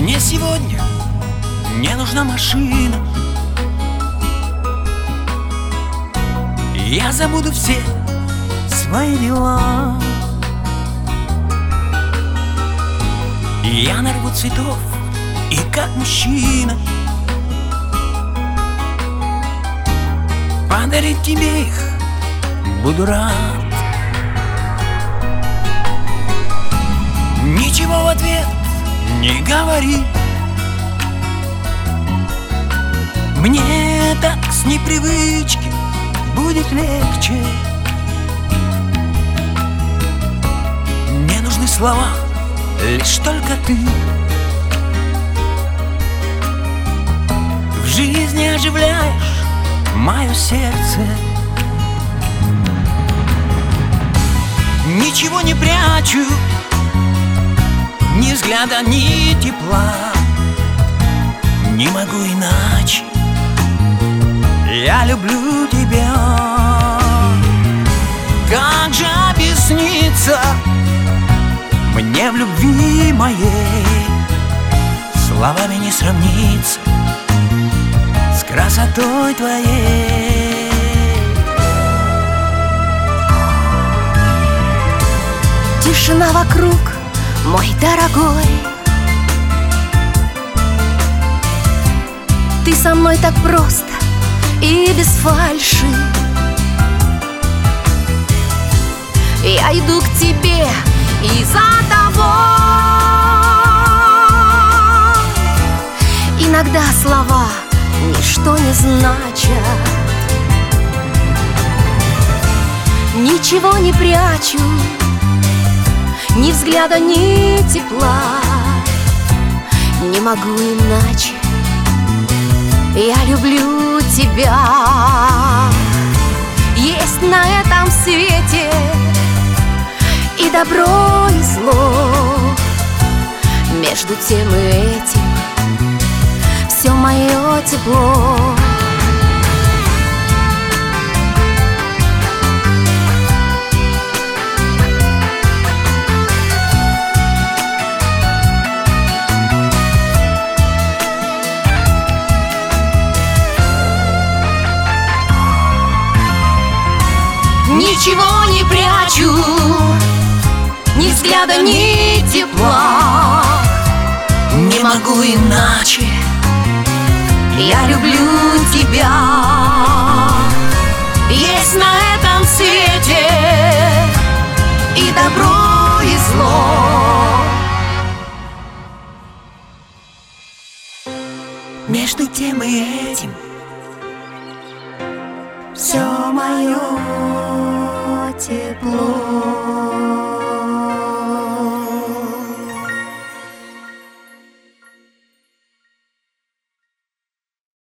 Мне сегодня не нужна машина. Я забуду все свои дела. Я нарву цветов и как мужчина подарить тебе их буду рад. Ничего в ответ не говори. Мне так с непривычки будет легче. Не нужны слова, лишь только ты. В жизни оживляешь мое сердце. Ничего не прячу, ни взгляда, ни тепла. Не могу иначе, я люблю тебя. Как же объясниться мне в любви моей? Словами не сравнится с красотой твоей. Тишина вокруг, мой дорогой. Ты со мной так просто и без фальши. Я иду к тебе из-за того. Иногда слова ничто не значат. Ничего не прячу, ни взгляда, ни тепла. Не могу иначе, я люблю тебя. Есть на этом свете и добро, и зло. Между тем и этим все мое тепло. Ничего не прячу, ни взгляда, ни тепла. Не могу иначе, я люблю тебя. Есть на этом свете и добро, и зло. между тем и этим все мое тепло.